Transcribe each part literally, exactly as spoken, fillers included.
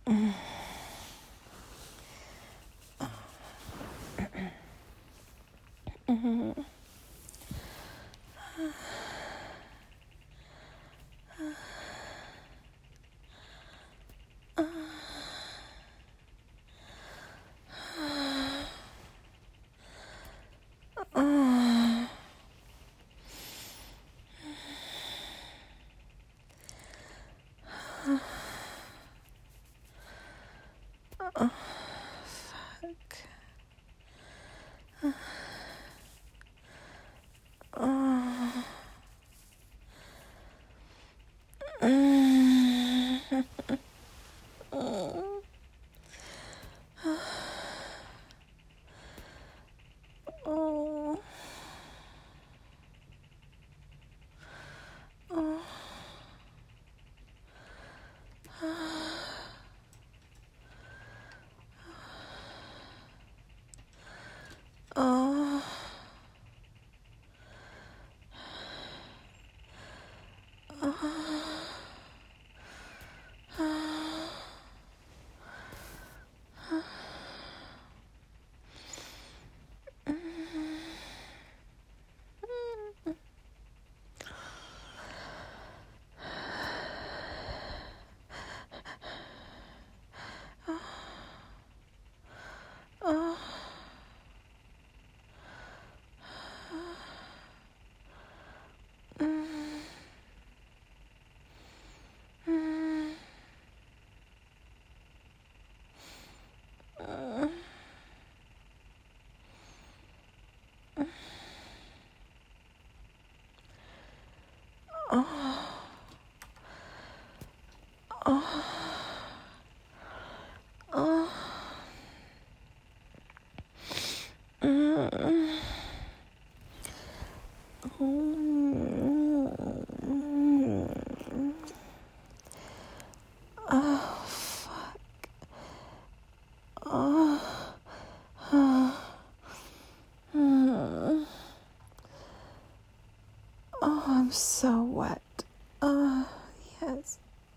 I'm so wet. Uh, yes.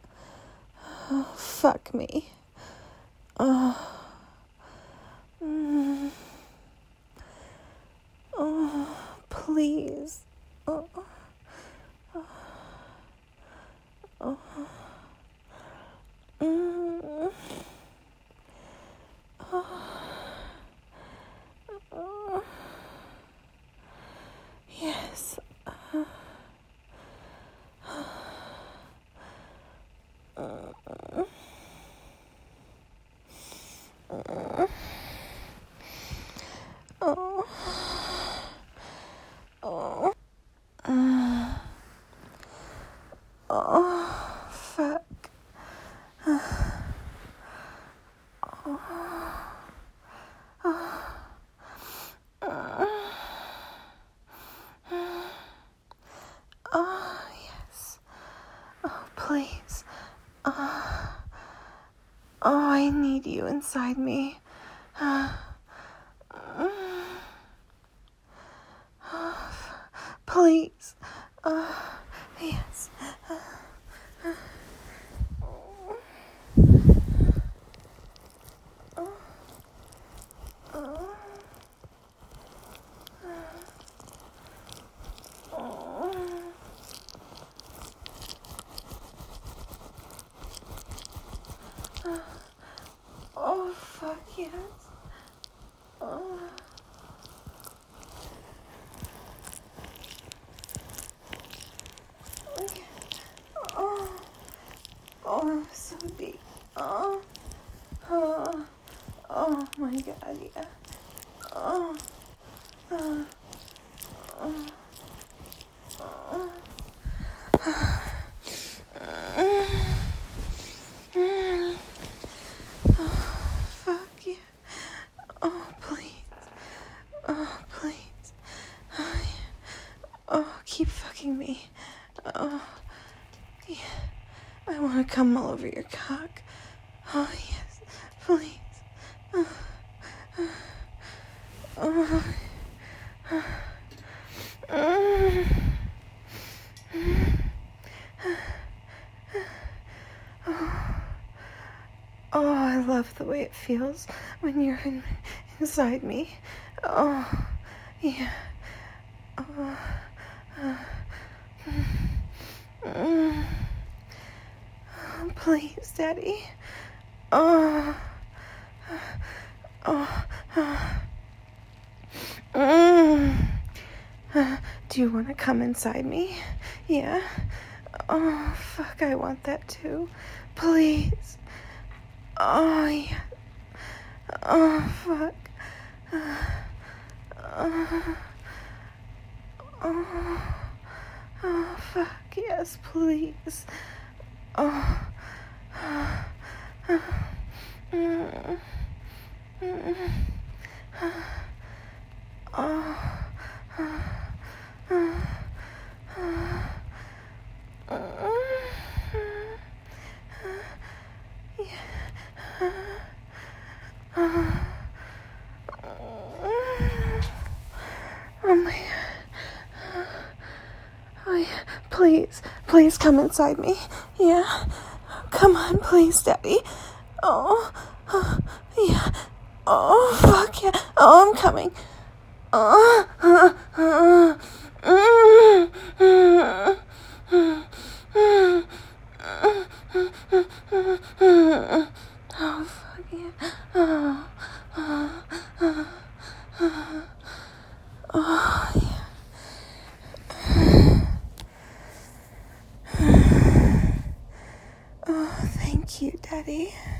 Oh, fuck me. Uh, mm, oh, please. Oh, oh, oh, mm, oh, oh, yes. Uh, uh, uh, oh, oh, uh, oh, fuck. Uh, oh, oh, uh, oh, yes. Oh, please. Oh, oh, I need you inside me. Uh, oh, please. Uh, yes. Uh, uh, oh, oh, oh, oh, oh, oh, fuck yes. Oh. Oh, oh, so deep. Oh, oh, oh my God, yeah. Oh, oh, oh, oh, oh, fuck yeah. Oh, please. Oh, please. Oh, yeah. Oh, keep fucking me. Oh, yeah. I want to come all over your cock. Oh, yes. Please. Oh, oh, oh. Oh. Oh, I love the way it feels when you're in, inside me. Oh, yeah. Oh, uh, mm, oh, please, Daddy. Oh, oh, oh. Mm. Uh, do you want to come inside me? Yeah. Oh, fuck, I want that too. Please. Oh, yeah. Oh, fuck. Uh, oh, oh, oh, fuck, yes, please. Oh, oh, oh, mm, mm, oh, oh, oh, oh my God. Oh yeah. Please, please come inside me. Yeah. Come on, please, Daddy. Oh, oh yeah. Oh, fuck yeah. Oh, I'm coming. Oh, uh, uh, mm, mm, mm, mm, mm. Oh, fuck yeah. Oh, oh, oh, oh, oh, yeah. Oh, thank you, Daddy.